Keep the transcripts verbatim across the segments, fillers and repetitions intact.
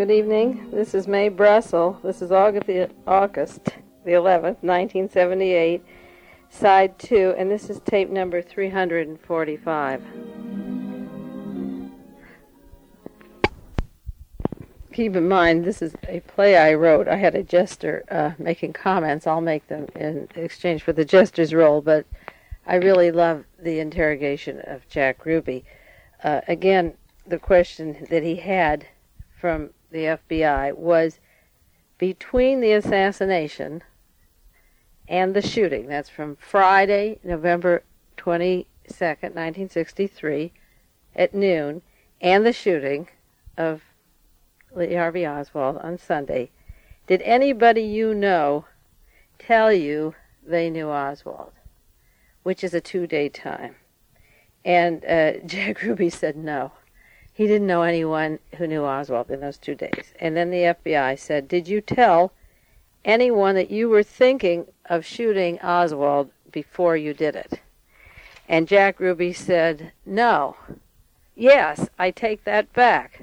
Good evening. This is Mae Brussel. This is August the, August the eleventh, nineteen seventy-eight, side two, and this is tape number three hundred forty-five. Keep in mind, this is a play I wrote. I had a jester uh, making comments. I'll make them in exchange for the jester's role, but I really love the interrogation of Jack Ruby. Uh, again, the question that he had from the F B I was between the assassination and the shooting. That's from Friday, November twenty-second, nineteen sixty-three, at noon, and the shooting of Lee Harvey Oswald on Sunday. Did anybody you know tell you they knew Oswald, which is a two-day time? And uh, Jack Ruby said no. He didn't know anyone who knew Oswald in those two days. And then the F B I said, did you tell anyone that you were thinking of shooting Oswald before you did it? And Jack Ruby said, no. Yes, I take that back.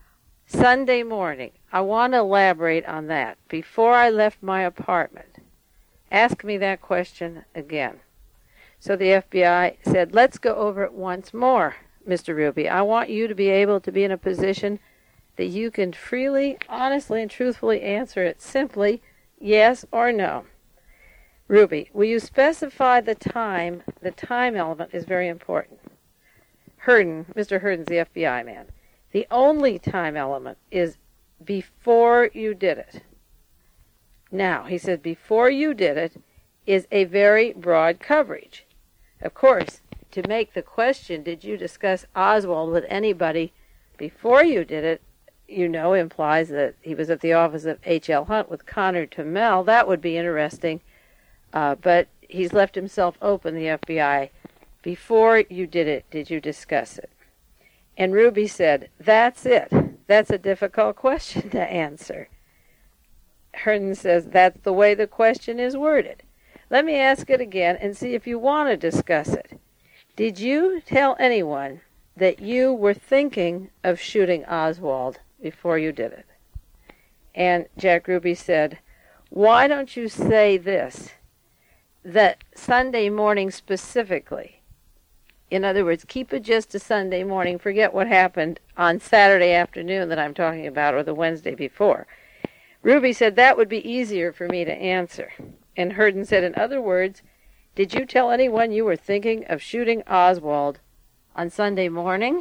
Sunday morning, I want to elaborate on that. Before I left my apartment, ask me that question again. So the F B I said, let's go over it once more, Mister Ruby. I want you to be able to be in a position that you can freely, honestly, and truthfully answer it simply, yes or no. Ruby, will you specify the time? The time element is very important. Herndon, Mister Herndon's the F B I man. The only time element is before you did it. Now, he said before you did it is a very broad coverage. Of course, to make the question, did you discuss Oswald with anybody before you did it, you know, implies that he was at the office of H L. Hunt with Connor Tamel. That would be interesting. Uh, but he's left himself open, the F B I. Before you did it, did you discuss it? And Ruby said, that's it. That's a difficult question to answer. Herndon says, that's the way the question is worded. Let me ask it again and see if you want to discuss it. Did you tell anyone that you were thinking of shooting Oswald before you did it? And Jack Ruby said, why don't you say this, that Sunday morning specifically? In other words, keep it just to Sunday morning. Forget what happened on Saturday afternoon that I'm talking about, or the Wednesday before. Ruby said that would be easier for me to answer. And Herndon said, in other words, did you tell anyone you were thinking of shooting Oswald on Sunday morning?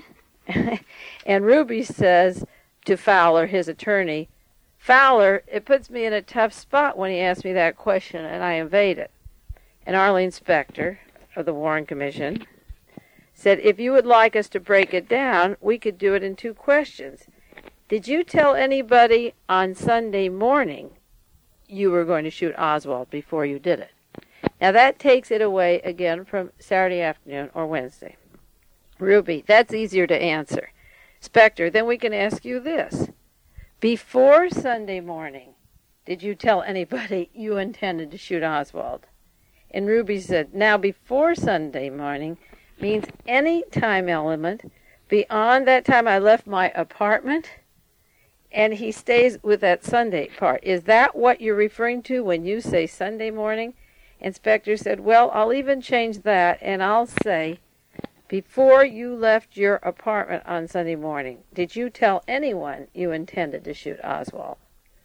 And Ruby says to Fowler, his attorney, Fowler, it puts me in a tough spot when he asks me that question, and I evade it. And Arlene Specter of the Warren Commission said, if you would like us to break it down, we could do it in two questions. Did you tell anybody on Sunday morning you were going to shoot Oswald before you did it? Now that takes it away again from Saturday afternoon or Wednesday. Ruby, that's easier to answer. Specter, then we can ask you this. Before Sunday morning, did you tell anybody you intended to shoot Oswald? And Ruby said, now before Sunday morning means any time element beyond that time I left my apartment, and he stays with that Sunday part. Is that what you're referring to when you say Sunday morning? And Specter said, well, I'll even change that, and I'll say, before you left your apartment on Sunday morning, did you tell anyone you intended to shoot Oswald?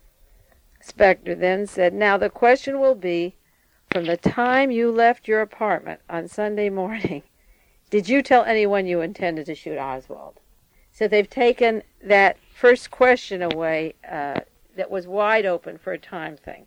Specter then said, now the question will be, from the time you left your apartment on Sunday morning, did you tell anyone you intended to shoot Oswald? So they've taken that first question away uh, that was wide open for a time thing.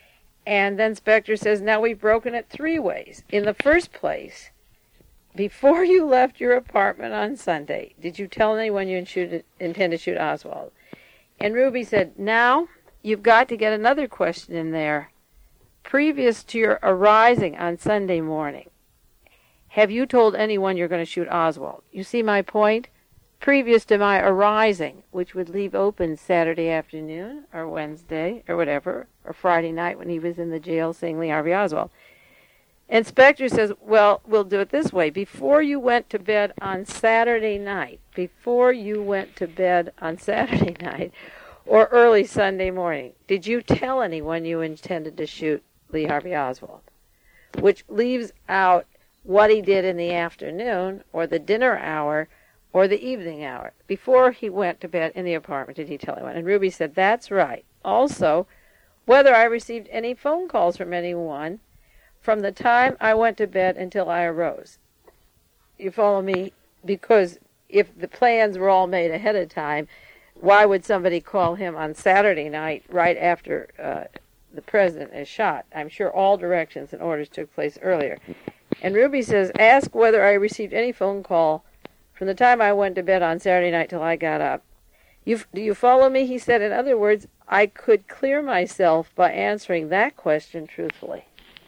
And then Specter says, now we've broken it three ways. In the first place, before you left your apartment on Sunday, did you tell anyone you intend to shoot Oswald? And Ruby said, now you've got to get another question in there. Previous to your arising on Sunday morning, have you told anyone you're going to shoot Oswald? You see my point? Previous to my arising, which would leave open Saturday afternoon or Wednesday or whatever, or Friday night when he was in the jail seeing Lee Harvey Oswald. And Specter says, well, we'll do it this way. Before you went to bed on Saturday night, before you went to bed on Saturday night, Or early Sunday morning, did you tell anyone you intended to shoot Lee Harvey Oswald? Which leaves out what he did in the afternoon, or the dinner hour, or the evening hour. Before he went to bed in the apartment, did he tell anyone? And Ruby said, that's right. Also, whether I received any phone calls from anyone from the time I went to bed until I arose. You follow me? Because if the plans were all made ahead of time, why would somebody call him on Saturday night right after uh, the president is shot? I'm sure all directions and orders took place earlier. And Ruby says, ask whether I received any phone call from the time I went to bed on Saturday night till I got up. You, do you follow me? He said, in other words, I could clear myself by answering that question truthfully.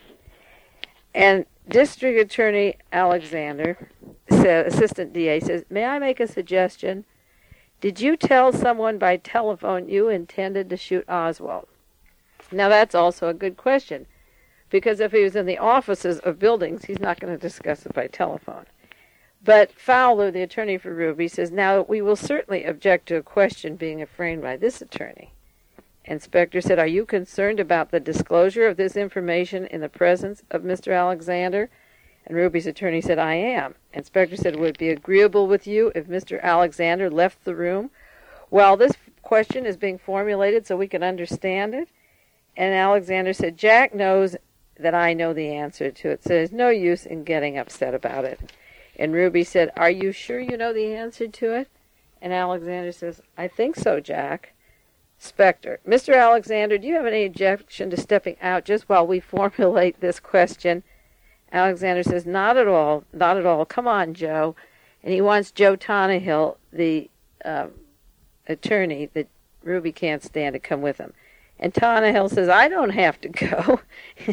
And District Attorney Alexander, said, Assistant D A, says, may I make a suggestion? Did you tell someone by telephone you intended to shoot Oswald? Now that's also a good question, because if he was in the offices of buildings, he's not going to discuss it by telephone. But Fowler, the attorney for Ruby, says, now we will certainly object to a question being framed by this attorney. Inspector said, are you concerned about the disclosure of this information in the presence of Mister Alexander? And Ruby's attorney said, I am. Inspector said, would it be agreeable with you if Mister Alexander left the room while this question is being formulated so we can understand it? And Alexander said, Jack knows that I know the answer to it, so there's no use in getting upset about it. And Ruby said, are you sure you know the answer to it? And Alexander says, I think so, Jack. Specter, Mister Alexander, do you have any objection to stepping out just while we formulate this question? Alexander says, not at all, not at all. Come on, Joe. And he wants Joe Tonnahill, the um, attorney that Ruby can't stand, to come with him. And Tonnahill says, I don't have to go.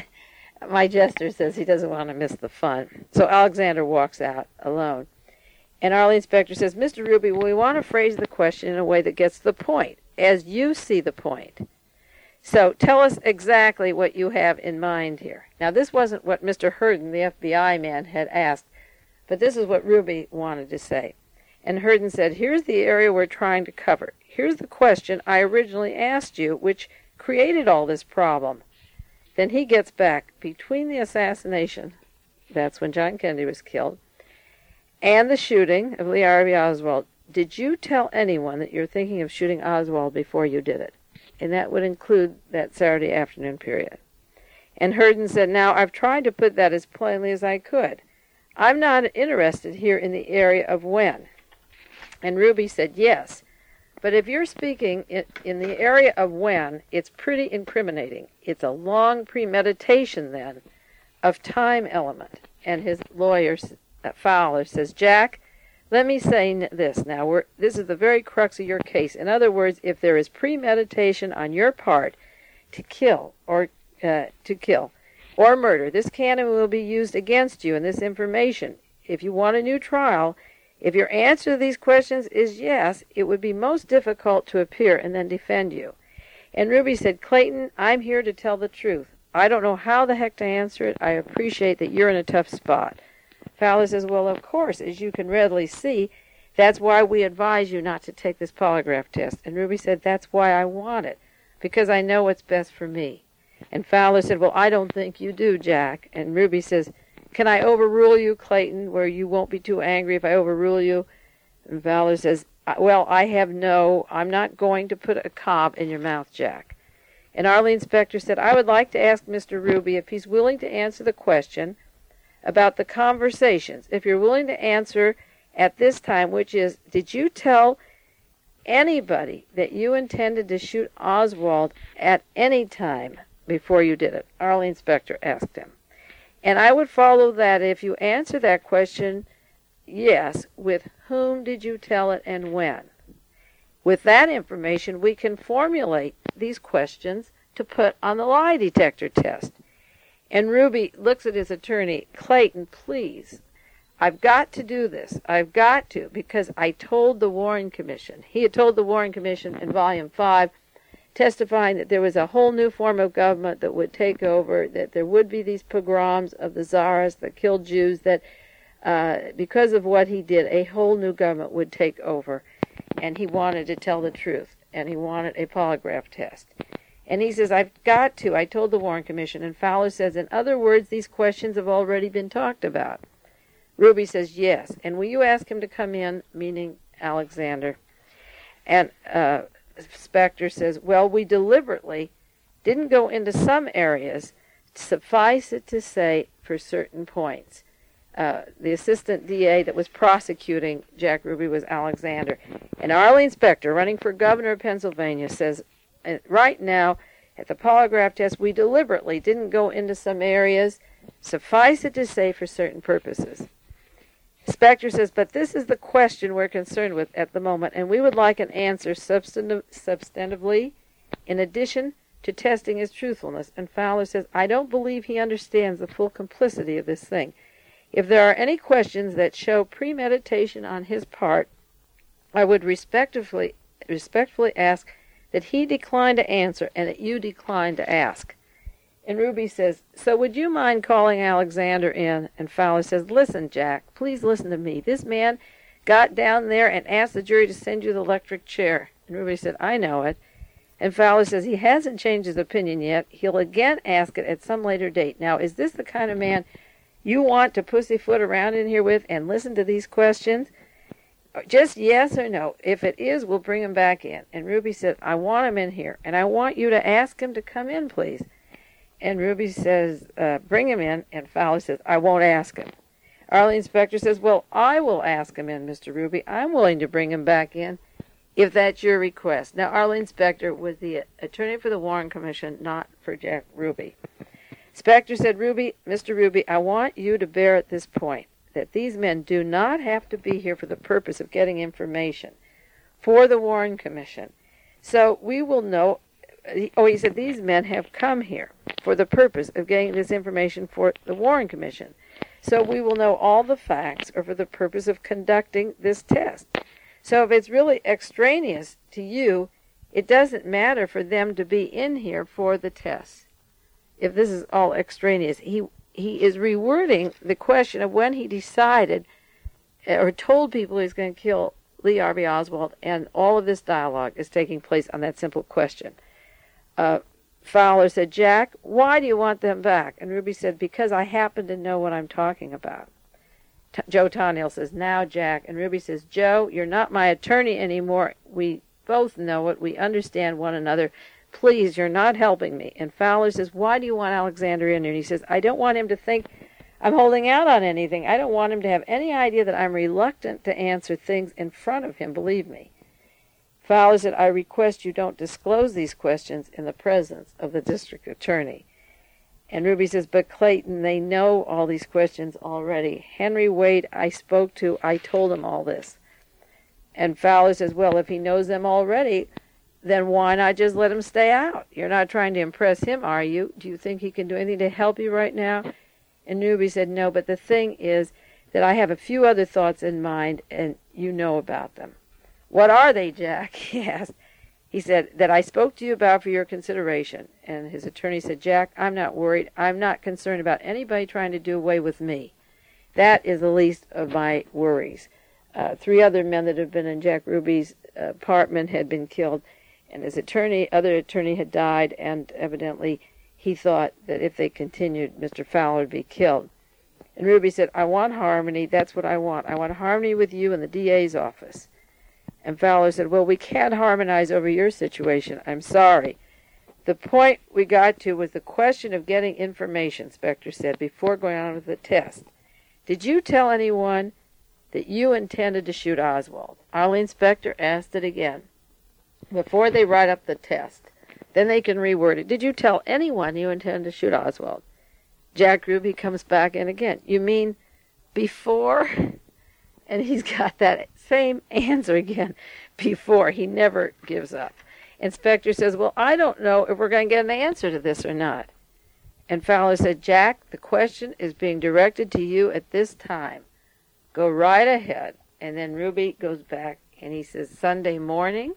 My jester says he doesn't want to miss the fun. So Alexander walks out alone. And Arlene Specter says, Mister Ruby, we want to phrase the question in a way that gets to the point, as you see the point. So tell us exactly what you have in mind here. Now, this wasn't what Mister Herndon, the F B I man, had asked, but this is what Ruby wanted to say. And Herndon said, here's the area we're trying to cover. Here's the question I originally asked you, which created all this problem. Then he gets back, between the assassination, that's when John Kennedy was killed, and the shooting of Lee Harvey Oswald, did you tell anyone that you're thinking of shooting Oswald before you did it? And that would include that Saturday afternoon period. And Herndon said, now, I've tried to put that as plainly as I could. I'm not interested here in the area of when. And Ruby said, yes. But if you're speaking in, in the area of when, it's pretty incriminating. It's a long premeditation, then, of time element. And his lawyer, uh, Fowler, says, Jack, let me say this now. We're, this is the very crux of your case. In other words, if there is premeditation on your part to kill or uh, to kill or murder, this canon will be used against you in this information. If you want a new trial, if your answer to these questions is yes, it would be most difficult to appear and then defend you. And Ruby said, Clayton, I'm here to tell the truth. I don't know how the heck to answer it. I appreciate that you're in a tough spot. Fowler says, well, of course, as you can readily see, that's why we advise you not to take this polygraph test. And Ruby said, that's why I want it, because I know what's best for me. And Fowler said, well, I don't think you do, Jack. And Ruby says, can I overrule you, Clayton, where you won't be too angry if I overrule you? And Fowler says, well, I have no, I'm not going to put a cob in your mouth, Jack. And Arlene Specter said, I would like to ask Mister Ruby if he's willing to answer the question about the conversations. If you're willing to answer at this time, which is, did you tell anybody that you intended to shoot Oswald at any time before you did it? Arlene Specter asked him. And I would follow that if you answer that question, yes, with whom did you tell it and when? With that information, we can formulate these questions to put on the lie detector test. And Ruby looks at his attorney, Clayton, please, I've got to do this. I've got to, because I told the Warren Commission. He had told the Warren Commission in Volume five, testifying that there was a whole new form of government that would take over, that there would be these pogroms of the czars that killed Jews, that uh, because of what he did, a whole new government would take over. And he wanted to tell the truth. and he wanted a polygraph test. And he says, I've got to. I told the Warren Commission. And Fowler says, in other words, these questions have already been talked about. Ruby says, yes. And will you ask him to come in, meaning Alexander? And uh, Spector says, well, we deliberately didn't go into some areas. Suffice it to say, for certain points. Uh, the assistant D A that was prosecuting Jack Ruby was Alexander. And Arlene Spector, running for governor of Pennsylvania, says, right now, at the polygraph test, we deliberately didn't go into some areas. Suffice it to say, for certain purposes. Spector says, but this is the question we're concerned with at the moment, and we would like an answer substantive, substantively in addition to testing his truthfulness. And Fowler says, I don't believe he understands the full complicity of this thing. If there are any questions that show premeditation on his part, I would respectfully, respectfully ask that he decline to answer and that you decline to ask. And Ruby says, so would you mind calling Alexander in? And Fowler says, listen, Jack, please listen to me. This man got down there and asked the jury to send you the electric chair. And Ruby said, I know it. And Fowler says, he hasn't changed his opinion yet. He'll again ask it at some later date. Now, is this the kind of man you want to pussyfoot around in here with and listen to these questions? Just yes or no. If it is, we'll bring him back in. And Ruby said, I want him in here, and I want you to ask him to come in, please. And Ruby says, uh, bring him in. And Fowler says, I won't ask him. Arlene Spector says, well, I will ask him in, Mister Ruby. I'm willing to bring him back in if that's your request. Now, Arlene Spector was the attorney for the Warren Commission, not for Jack Ruby. Spector said, Ruby, Mister Ruby, I want you to bear at this point that these men do not have to be here for the purpose of getting information for the Warren Commission. So we will know, oh, he said, these men have come here for the purpose of getting this information for the Warren Commission. So we will know all the facts or for the purpose of conducting this test. So if it's really extraneous to you, it doesn't matter for them to be in here for the test. If this is all extraneous, he he is rewording the question of when he decided or told people he's going to kill Lee Harvey Oswald, and all of this dialogue is taking place on that simple question. Uh, Fowler said, Jack, why do you want them back? And Ruby said, because I happen to know what I'm talking about. T- Joe Toniel says, now, Jack. And Ruby says, Joe, you're not my attorney anymore. We both know it. We understand one another. Please, you're not helping me. And Fowler says, why do you want Alexander in here? And he says, I don't want him to think I'm holding out on anything. I don't want him to have any idea that I'm reluctant to answer things in front of him, believe me. Fowler said, I request you don't disclose these questions in the presence of the district attorney. And Ruby says, but Clayton, they know all these questions already. Henry Wade I spoke to, I told him all this. And Fowler says, well, if he knows them already, then why not just let him stay out? You're not trying to impress him, are you? Do you think he can do anything to help you right now? And Ruby said, no, but the thing is that I have a few other thoughts in mind, and you know about them. What are they, Jack? He asked. He said, that I spoke to you about for your consideration. And his attorney said, Jack, I'm not worried. I'm not concerned about anybody trying to do away with me. That is the least of my worries. Uh, three other men that had been in Jack Ruby's uh, apartment had been killed, and his attorney, other attorney had died, and evidently he thought that if they continued, Mister Fowler would be killed. And Ruby said, I want harmony. That's what I want. I want harmony with you in the D A's office. And Fowler said, well, we can't harmonize over your situation. I'm sorry. The point we got to was the question of getting information, Spector said, before going on with the test. Did you tell anyone that you intended to shoot Oswald? Arlene Spector asked it again. Before they write up the test, then they can reword it. Did you tell anyone you intended to shoot Oswald? Jack Ruby comes back in again. You mean before? And he's got that same answer again, before. He never gives up. And Spector says, well, I don't know if we're going to get an answer to this or not. And Fowler said, Jack, the question is being directed to you at this time. Go right ahead. And then Ruby goes back and he says, Sunday morning?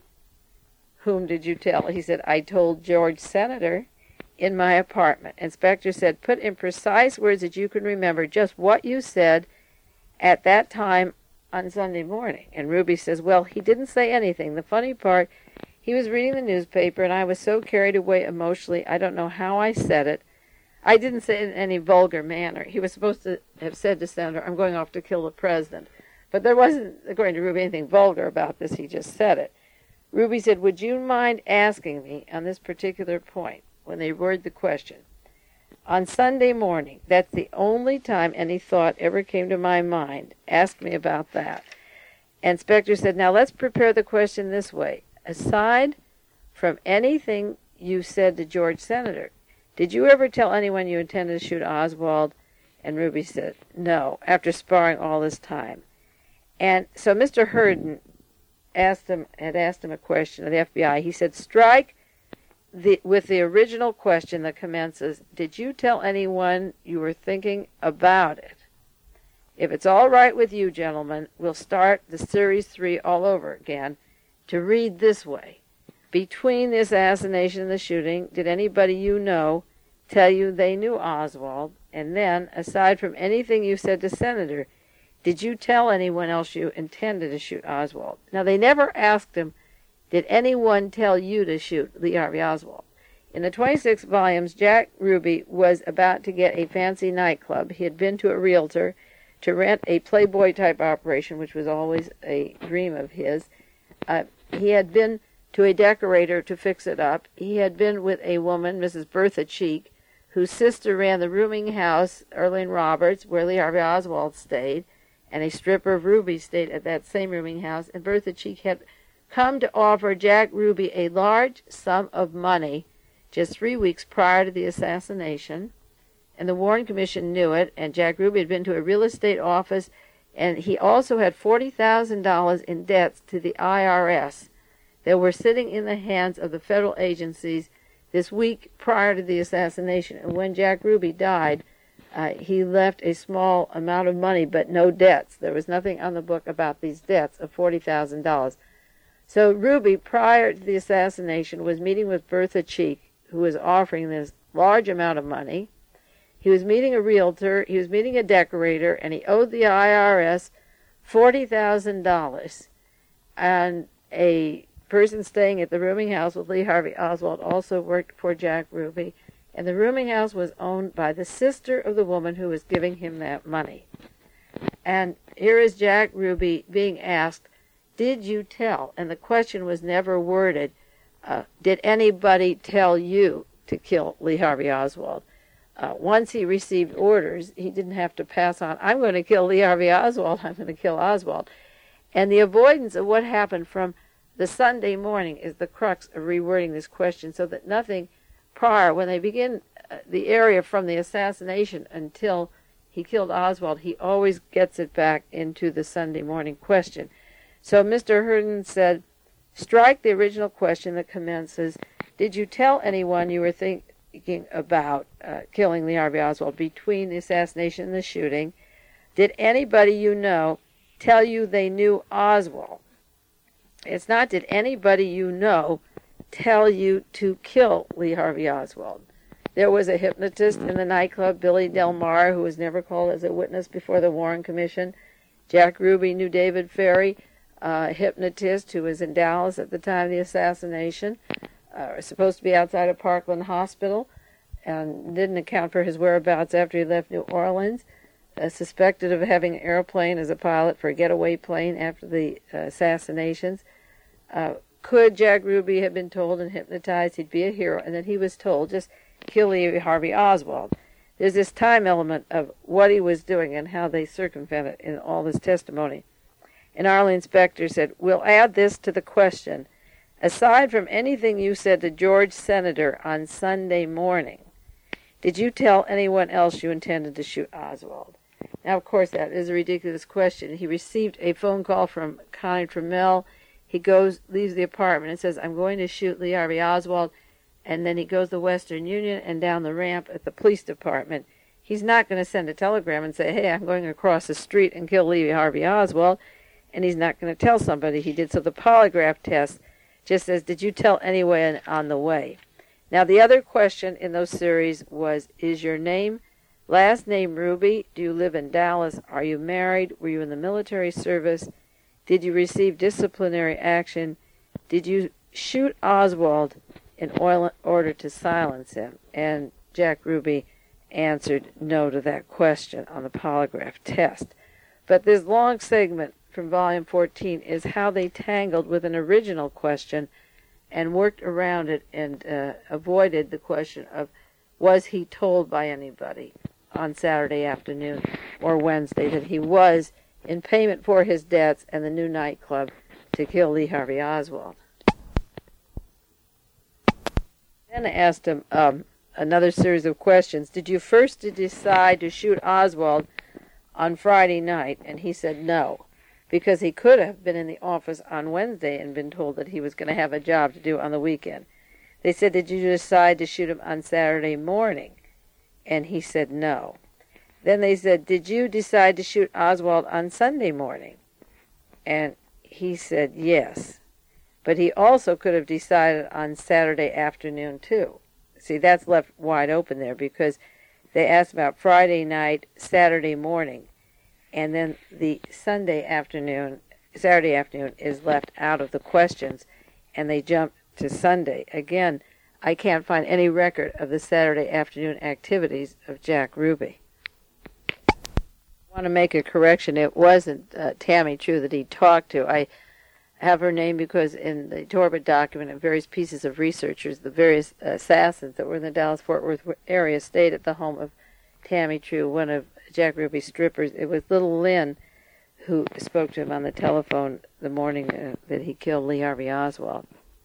Whom did you tell? He said, I told George Senator in my apartment. And Spector said, put in precise words that you can remember just what you said at that time on Sunday morning. And Ruby says, well, he didn't say anything. The funny part, He was reading the newspaper, and I was so carried away emotionally, I don't know how I said it. I didn't say it in any vulgar manner. He was supposed to have said to Senator, I'm going off to kill the president. But there wasn't, according to Ruby, anything vulgar about this. He just said it. Ruby said, would you mind asking me on this particular point, when they worded the question? On Sunday morning, that's the only time any thought ever came to my mind. Ask me about that. And Spector said, now let's prepare the question this way. Aside from anything you said to George Senator, did you ever tell anyone you intended to shoot Oswald? And Ruby said, no, after sparring all this time. And so Mister Herndon asked him, had asked him a question of the F B I. He said, strike the, with the original question that commences, did you tell anyone you were thinking about it? If it's all right with you, gentlemen, we'll start the Series three all over again to read this way. Between the assassination and the shooting, did anybody you know tell you they knew Oswald? And then, aside from anything you said to Senator, did you tell anyone else you intended to shoot Oswald? Now, they never asked him, did anyone tell you to shoot Lee Harvey Oswald? In the twenty-six volumes, Jack Ruby was about to get a fancy nightclub. He had been to a realtor to rent a Playboy-type operation, which was always a dream of his. Uh, he had been to a decorator to fix it up. He had been with a woman, Missus Bertha Cheek, whose sister ran the rooming house, Erling Roberts, where Lee Harvey Oswald stayed, and a stripper of Ruby stayed at that same rooming house. And Bertha Cheek had come to offer Jack Ruby a large sum of money just three weeks prior to the assassination. And the Warren Commission knew it, and Jack Ruby had been to a real estate office, and he also had forty thousand dollars in debts to the I R S that were sitting in the hands of the federal agencies this week prior to the assassination. And when Jack Ruby died, uh, he left a small amount of money, but no debts. There was nothing on the book about these debts of forty thousand dollars. So Ruby, prior to the assassination, was meeting with Bertha Cheek, who was offering this large amount of money. He was meeting a realtor, he was meeting a decorator, and he owed the I R S forty thousand dollars. And a person staying at the rooming house with Lee Harvey Oswald also worked for Jack Ruby, and the rooming house was owned by the sister of the woman who was giving him that money. And here is Jack Ruby being asked, did you tell? And the question was never worded, uh, did anybody tell you to kill Lee Harvey Oswald? Uh, once he received orders, he didn't have to pass on, I'm going to kill Lee Harvey Oswald, I'm going to kill Oswald. And the avoidance of what happened from the Sunday morning is the crux of rewording this question, so that nothing prior, when they begin uh, the area from the assassination until he killed Oswald, he always gets it back into the Sunday morning question. So Mister Herndon said, strike the original question that commences, did you tell anyone you were thinking about uh, killing Lee Harvey Oswald between the assassination and the shooting? Did anybody you know tell you they knew Oswald? It's not did anybody you know tell you to kill Lee Harvey Oswald. There was a hypnotist in the nightclub, Billy Del Mar, who was never called as a witness before the Warren Commission. Jack Ruby knew David Ferry, uh, a hypnotist who was in Dallas at the time of the assassination, uh, supposed to be outside of Parkland Hospital, and didn't account for his whereabouts after he left New Orleans. Uh, suspected of having an airplane as a pilot for a getaway plane after the uh, assassinations. Uh, could Jack Ruby have been told and hypnotized he'd be a hero, and then he was told, just kill Lee Harvey Oswald? There's this time element of what he was doing and how they circumvented in all this testimony. And Arlene Spector said, we'll add this to the question. Aside from anything you said to George Senator on Sunday morning, did you tell anyone else you intended to shoot Oswald? Now, of course, that is a ridiculous question. He received a phone call from Connie Trammell. He goes, leaves the apartment and says, I'm going to shoot Lee Harvey Oswald. And then he goes to Western Union and down the ramp at the police department. He's not going to send a telegram and say, hey, I'm going across the street and kill Lee Harvey Oswald. And he's not going to tell somebody he did. So the polygraph test just says, did you tell anyone on the way? Now, the other question in those series was, is your name, last name Ruby? Do you live in Dallas? Are you married? Were you in the military service? Did you receive disciplinary action? Did you shoot Oswald in order to silence him? And Jack Ruby answered no to that question on the polygraph test. But this long segment from volume fourteen is how they tangled with an original question and worked around it and uh, avoided the question of, was he told by anybody on Saturday afternoon or Wednesday that he was in payment for his debts and the new nightclub to kill Lee Harvey Oswald? Then I asked him um, another series of questions. Did you first decide to shoot Oswald on Friday night? And he said no, because he could have been in the office on Wednesday and been told that he was going to have a job to do on the weekend. They said, did you decide to shoot him on Saturday morning? And he said no. Then they said, did you decide to shoot Oswald on Sunday morning? And he said yes. But he also could have decided on Saturday afternoon too. See, that's left wide open there because they asked about Friday night, Saturday morning, and then the Sunday afternoon, Saturday afternoon is left out of the questions, and they jump to Sunday. Again, I can't find any record of the Saturday afternoon activities of Jack Ruby. I want to make a correction. It wasn't uh, Tammy True that he talked to. I have her name because in the Torbett document and various pieces of researchers, the various assassins that were in the Dallas-Fort Worth area stayed at the home of Tammy True, one of Jack Ruby's strippers. It was little Lynn who spoke to him on the telephone the morning uh, that he killed Lee Harvey Oswald.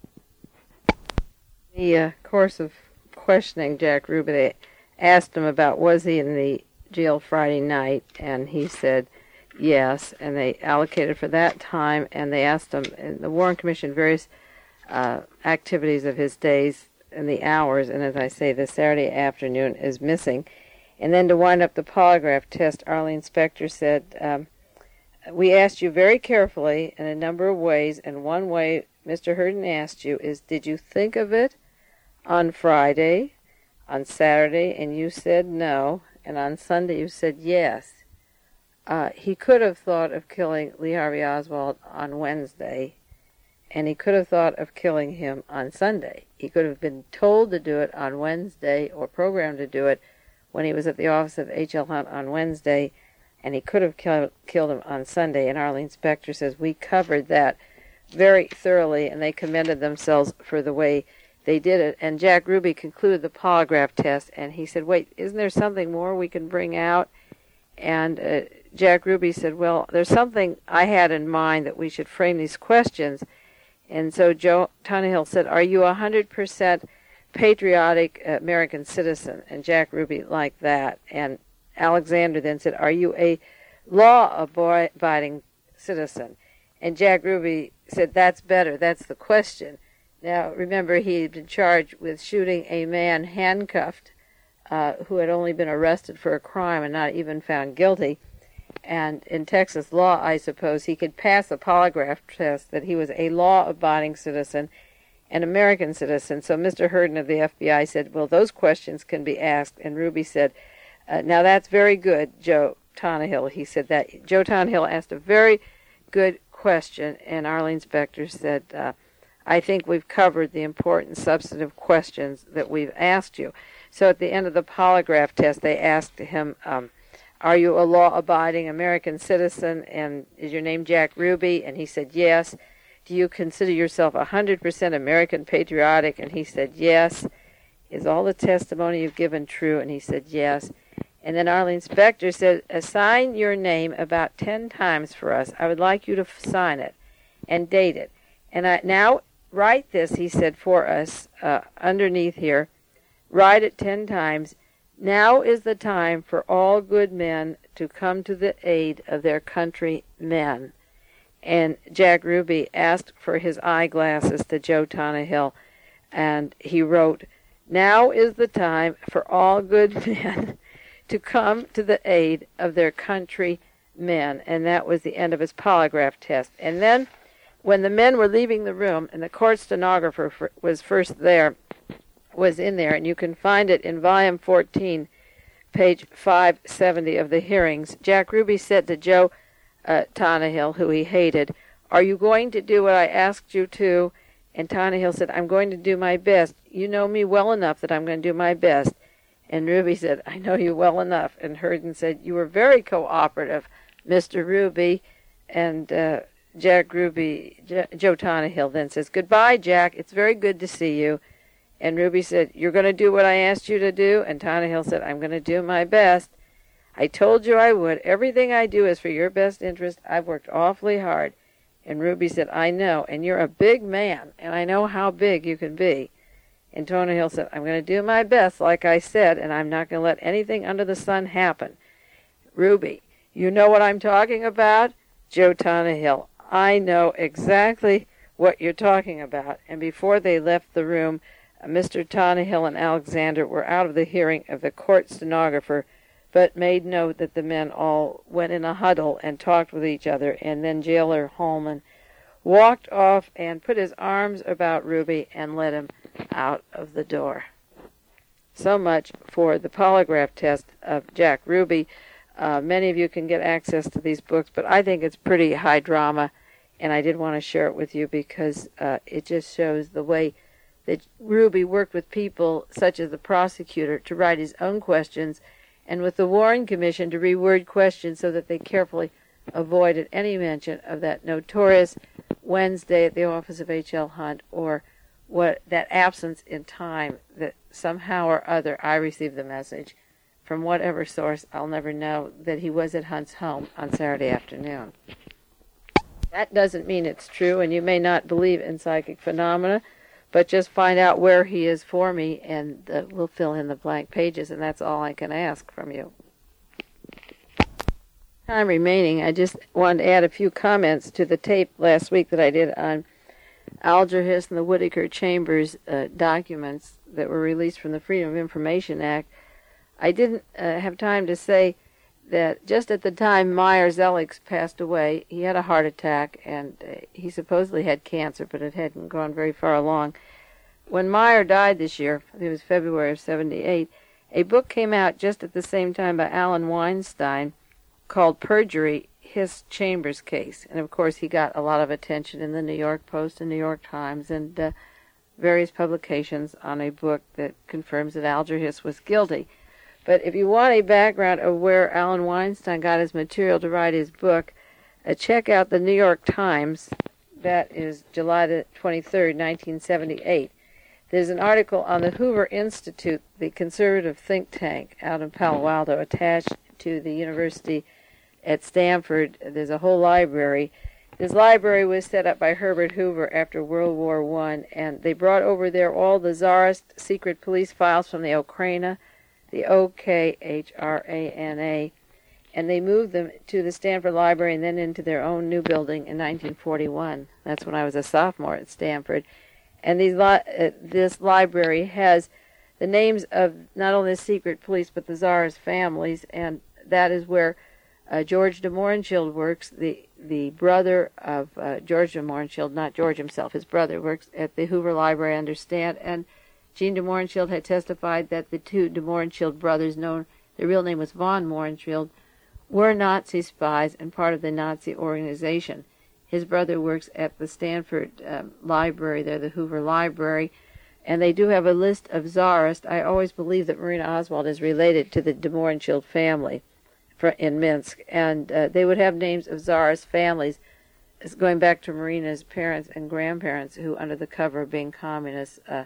In the uh, course of questioning Jack Ruby, they asked him about was he in the jail Friday night, and he said yes, and they allocated for that time, and they asked him in the Warren Commission various uh, activities of his days and the hours, and as I say, the Saturday afternoon is missing. And then to wind up the polygraph test, Arlene Specter said, um, we asked you very carefully in a number of ways, and one way Mister Herndon asked you is, did you think of it on Friday, on Saturday, and you said no, and on Sunday you said yes. Uh, he could have thought of killing Lee Harvey Oswald on Wednesday, and he could have thought of killing him on Sunday. He could have been told to do it on Wednesday or programmed to do it when he was at the office of H L Hunt on Wednesday, and he could have kill, killed him on Sunday. And Arlene Specter says, we covered that very thoroughly, and they commended themselves for the way they did it. And Jack Ruby concluded the polygraph test, and he said, wait, isn't there something more we can bring out? And uh, Jack Ruby said, well, there's something I had in mind that we should frame these questions. And so Joe Tannehill said, are you a one hundred percent patriotic American citizen? And Jack Ruby liked that. And Alexander then said, are you a law-abiding citizen? And Jack Ruby said, that's better, that's the question. Now, remember, he had been charged with shooting a man handcuffed uh, who had only been arrested for a crime and not even found guilty. And in Texas law, I suppose, he could pass a polygraph test that he was a law-abiding citizen, an American citizen. So Mister Herndon of the F B I said, well, those questions can be asked. And Ruby said, uh, now that's very good, Joe Tannehill. He said that. Joe Tannehill asked a very good question, and Arlene Specter said, uh, I think we've covered the important substantive questions that we've asked you. So at the end of the polygraph test, they asked him, um, are you a law-abiding American citizen, and is your name Jack Ruby? And he said, yes. Do you consider yourself one hundred percent American patriotic? And he said, yes. Is all the testimony you've given true? And he said, yes. And then Arlene Specter said, assign your name about ten times for us. I would like you to sign it and date it. And I now write this, he said, for us uh, underneath here. Write it ten times. Now is the time for all good men to come to the aid of their countrymen. And Jack Ruby asked for his eyeglasses to Joe Tannehill, and he wrote, now is the time for all good men to come to the aid of their countrymen. And that was the end of his polygraph test. And then when the men were leaving the room, and the court stenographer for, was first there, was in there, and you can find it in volume fourteen, page five seventy of the hearings, Jack Ruby said to Joe uh, Tannehill, who he hated, are you going to do what I asked you to? And Tannehill said, I'm going to do my best. You know me well enough that I'm going to do my best. And Ruby said, I know you well enough. And Herndon said, you were very cooperative, Mister Ruby. And uh, Jack Ruby, J- Joe Tannehill then says, goodbye, Jack. It's very good to see you. And Ruby said, you're going to do what I asked you to do? And Tannehill said, I'm going to do my best. I told you I would. Everything I do is for your best interest. I've worked awfully hard. And Ruby said, I know, and you're a big man, and I know how big you can be. And Tannehill said, I'm going to do my best, like I said, and I'm not going to let anything under the sun happen. Ruby, you know what I'm talking about? Joe Tannehill, I know exactly what you're talking about. And before they left the room, Mister Tannehill and Alexander were out of the hearing of the court stenographer, but made note that the men all went in a huddle and talked with each other, and then Jailer Holman walked off and put his arms about Ruby and led him out of the door. So much for the polygraph test of Jack Ruby. Uh, many of you can get access to these books, but I think it's pretty high drama, and I did want to share it with you because uh, it just shows the way that Ruby worked with people such as the prosecutor to write his own questions, and with the Warren Commission to reword questions so that they carefully avoided any mention of that notorious Wednesday at the office of H L. Hunt, or what that absence in time that somehow or other I received the message from whatever source, I'll never know, that he was at Hunt's home on Saturday afternoon. That doesn't mean it's true, and you may not believe in psychic phenomena, but just find out where he is for me, and uh, we'll fill in the blank pages, and that's all I can ask from you. Time remaining, I just wanted to add a few comments to the tape last week that I did on Alger Hiss and the Whittaker Chambers uh, documents that were released from the Freedom of Information Act. I didn't uh, have time to say that just at the time Meyer Zelix passed away, he had a heart attack, and uh, he supposedly had cancer, but it hadn't gone very far along. When Meyer died this year, I think it was February of seventy-eight, a book came out just at the same time by Alan Weinstein called Perjury, Hiss Chambers Case. And of course he got a lot of attention in the New York Post and New York Times and uh, various publications on a book that confirms that Alger Hiss was guilty. But if you want a background of where Alan Weinstein got his material to write his book, uh, check out the New York Times. That is July the twenty-third, nineteen seventy-eight. There's an article on the Hoover Institute, the conservative think tank out in Palo Alto, attached to the university at Stanford. There's a whole library. This library was set up by Herbert Hoover after World War One, and they brought over there all the Tsarist secret police files from the Okhrana, the O K H R A N A, and they moved them to the Stanford Library and then into their own new building in nineteen forty-one. That's when I was a sophomore at Stanford. And these li- uh, this library has the names of not only the secret police but the Tsarist families, and that is where uh, George de Mohrenschildt works. The the brother of uh, George de Mohrenschildt, not George himself, his brother works at the Hoover Library, I understand, and Jean de Mohrenschildt had testified that the two de Mohrenschildt brothers, known their real name was von Mohrenschildt, were Nazi spies and part of the Nazi organization. His brother works at the Stanford um, Library there, the Hoover Library, and they do have a list of Tsarists. I always believe that Marina Oswald is related to the de Mohrenschildt family for, in Minsk, and uh, they would have names of Tsarist families going back to Marina's parents and grandparents who, under the cover of being communists, uh,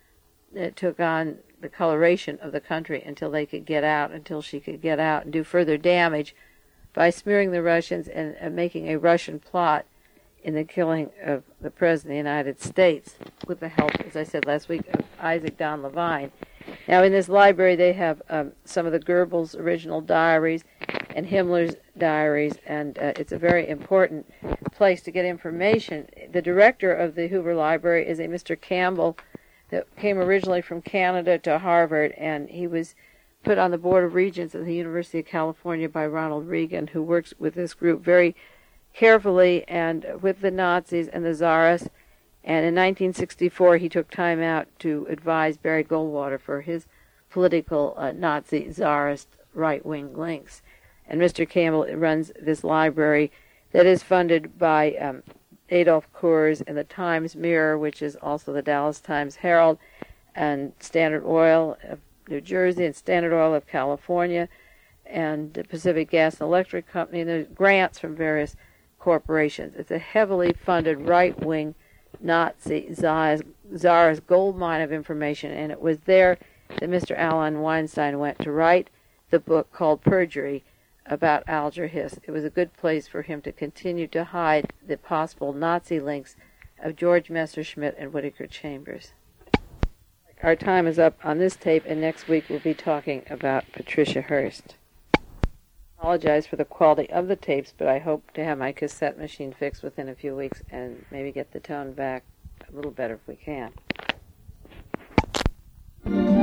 it took on the coloration of the country until they could get out, until she could get out and do further damage by smearing the Russians and, and making a Russian plot in the killing of the President of the United States with the help, as I said last week, of Isaac Don Levine. Now, in this library, they have um, some of the Goebbels' original diaries and Himmler's diaries, and uh, it's a very important place to get information. The director of the Hoover Library is a Mister Campbell that came originally from Canada to Harvard, and he was put on the Board of Regents of the University of California by Ronald Reagan, who works with this group very carefully and with the Nazis and the Tsarists. And in nineteen sixty-four, he took time out to advise Barry Goldwater for his political uh, Nazi Tsarist right-wing links. And Mister Campbell runs this library that is funded by um, Adolf Coors and the Times Mirror, which is also the Dallas Times Herald, and Standard Oil of New Jersey and Standard Oil of California, and the Pacific Gas and Electric Company, and there's grants from various corporations. It's a heavily funded right-wing Nazi czar's, czar's gold mine of information, and it was there that Mister Alan Weinstein went to write the book called Perjury about Alger Hiss. It was a good place for him to continue to hide the possible Nazi links of George Messerschmitt and Whittaker Chambers. Our time is up on this tape, and next week we'll be talking about Patricia Hearst. I apologize for the quality of the tapes, but I hope to have my cassette machine fixed within a few weeks and maybe get the tone back a little better if we can.